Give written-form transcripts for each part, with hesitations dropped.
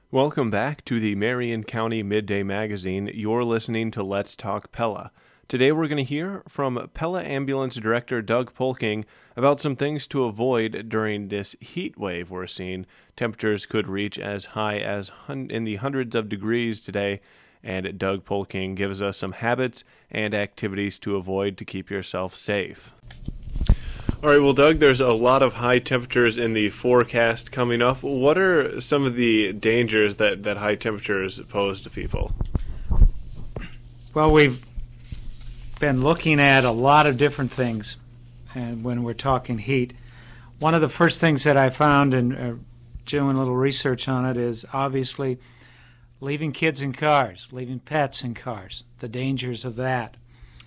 Welcome back to the Marion County Midday Magazine. You're listening to Let's Talk Pella. Today we're going to hear from Pella Ambulance Director Doug Polking about some things to avoid during this heat wave we're seeing. Temperatures could reach as high as in the hundreds of degrees today, and Doug Polking gives us some habits and activities to avoid to keep yourself safe. All right, well, Doug, there's a lot of high temperatures in the forecast coming up. What are some of the dangers that high temperatures pose to people? Well, we've been looking at a lot of different things, and when we're talking heat, one of the first things that I found in doing a little research on it is obviously leaving kids in cars, leaving pets in cars, the dangers of that.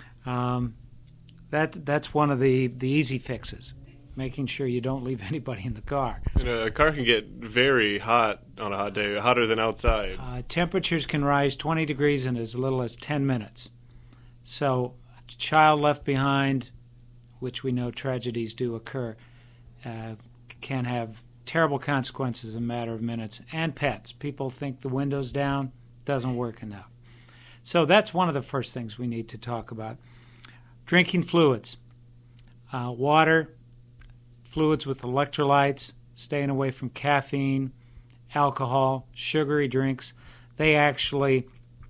That's one of the easy fixes, making sure you don't leave anybody in the car. And a car can get very hot on a hot day, hotter than outside. Temperatures can rise 20 degrees in as little as 10 minutes. So a child left behind, which we know tragedies do occur, can have terrible consequences in a matter of minutes. And pets. People think the window's down, doesn't work enough. So that's one of the first things we need to talk about. Drinking fluids, water, fluids with electrolytes, staying away from caffeine, alcohol, sugary drinks. They actually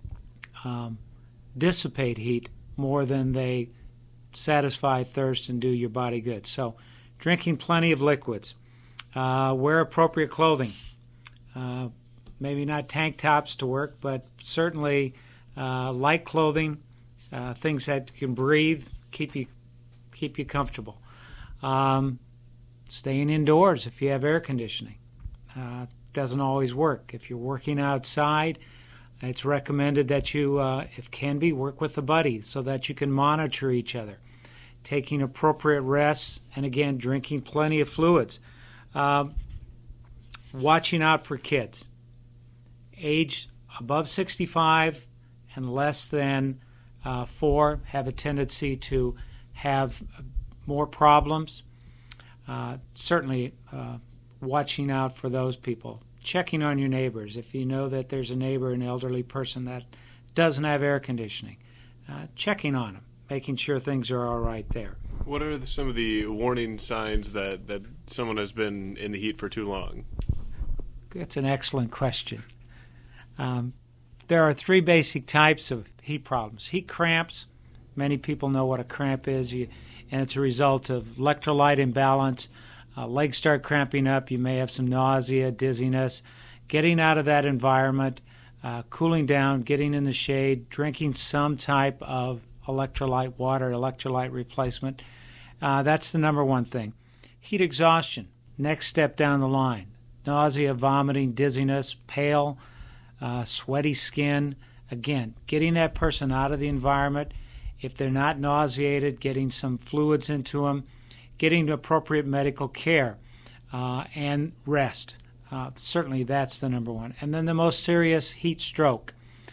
dissipate heat more than they satisfy thirst and do your body good. So drinking plenty of liquids. Wear appropriate clothing. Maybe not tank tops to work, but certainly light clothing. Things that can breathe, keep you comfortable. Staying indoors if you have air conditioning. Doesn't always work. If you're working outside, it's recommended that you, if can be, work with a buddy so that you can monitor each other. Taking appropriate rests, and again, drinking plenty of fluids. Watching out for kids. Age above 65 and less than 4 have a tendency to have more problems. Certainly watching out for those people. Checking on your neighbors. If you know that there's a neighbor, an elderly person that doesn't have air conditioning, checking on them, making sure things are all right there. What are some of the warning signs that someone has been in the heat for too long? That's an excellent question. There are 3 basic types of heat problems. Heat cramps, many people know what a cramp is, and it's a result of electrolyte imbalance. Legs start cramping up, you may have some nausea, dizziness. Getting out of that environment, cooling down, getting in the shade, drinking some type of electrolyte water, electrolyte replacement. That's the number one thing. Heat exhaustion, next step down the line. Nausea, vomiting, dizziness, pale, sweaty skin. Again, getting that person out of the environment. If they're not nauseated, getting some fluids into them, getting appropriate medical care, and rest. Certainly that's the number one. And then the most serious, heat stroke.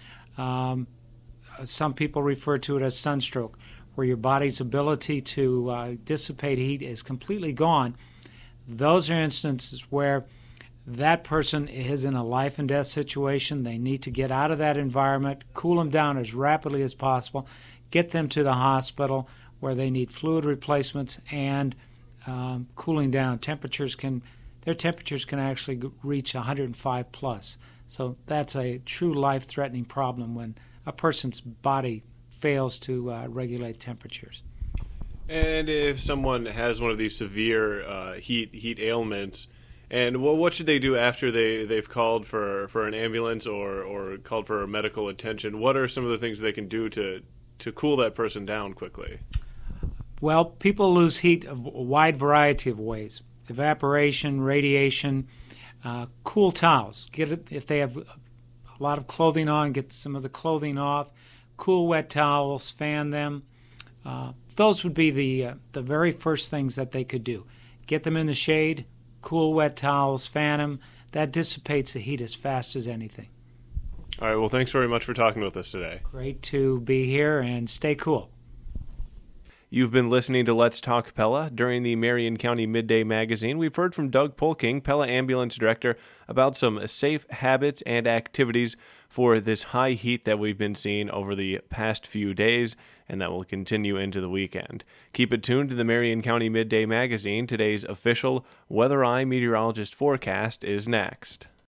Some people refer to it as sunstroke, where your body's ability to dissipate heat is completely gone. Those are instances where that person is in a life and death situation. They need to get out of that environment, cool them down as rapidly as possible, get them to the hospital where they need fluid replacements and cooling down. Their temperatures can actually reach 105 plus. So that's a true life-threatening problem when a person's body fails to regulate temperatures. And if someone has one of these severe heat ailments, and what should they do after they've called for an ambulance or called for medical attention? What are some of the things they can do to cool that person down quickly? Well, people lose heat a wide variety of ways. Evaporation, radiation, cool towels. If they have a lot of clothing on, get some of the clothing off. Cool wet towels, fan them. Those would be the very first things that they could do. Get them in the shade, cool wet towels, fan them. That dissipates the heat as fast as anything. All right, well, thanks very much for talking with us today. Great to be here, and stay cool. You've been listening to Let's Talk Pella. During the Marion County Midday Magazine, we've heard from Doug Polking, Pella Ambulance Director, about some safe habits and activities for this high heat that we've been seeing over the past few days and that will continue into the weekend. Keep it tuned to the Marion County Midday Magazine. Today's official Weather Eye meteorologist forecast is next.